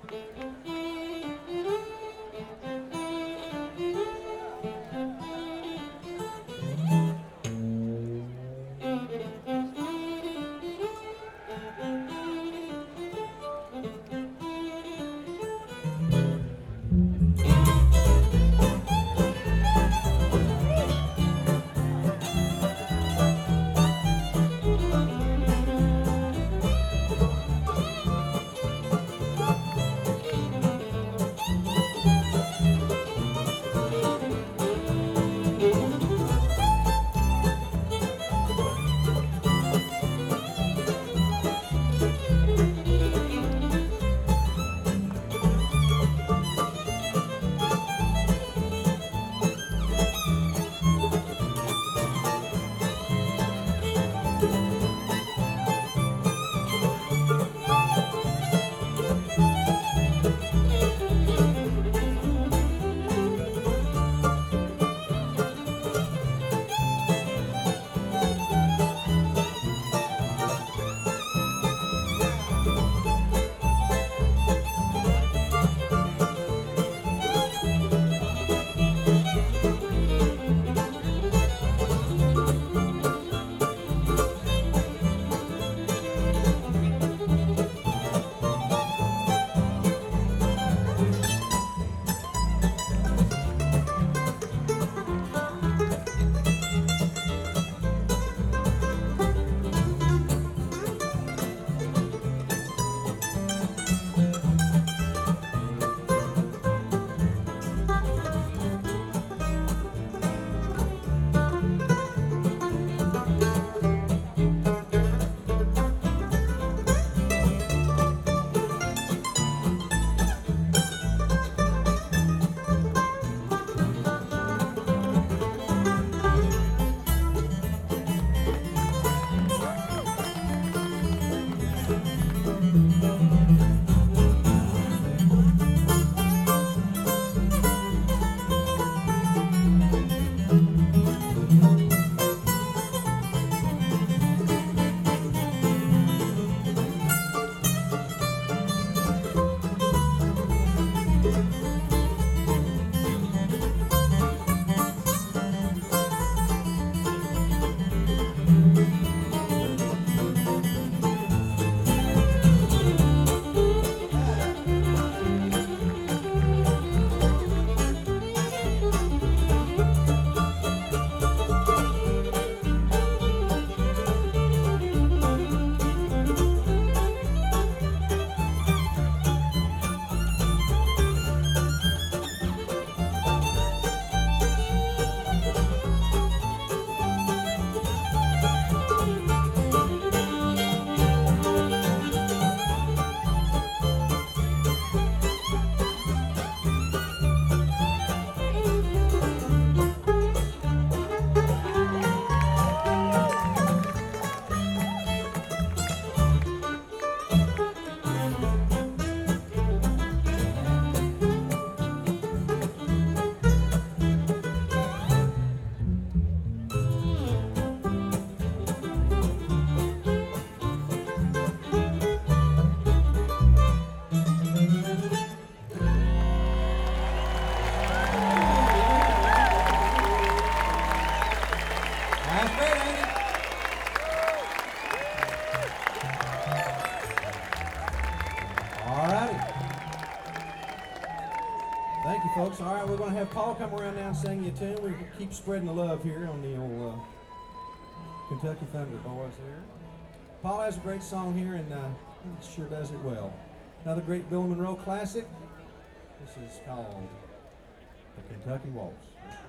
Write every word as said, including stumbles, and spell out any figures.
Thank you, folks. All right, we're going to have Paul come around now and sing you a tune. We keep spreading the love here on the old uh, Kentucky Thunder Boys here. Paul has a great song here, and uh, he sure does it well. Another great Bill Monroe classic. This is called The Kentucky Waltz.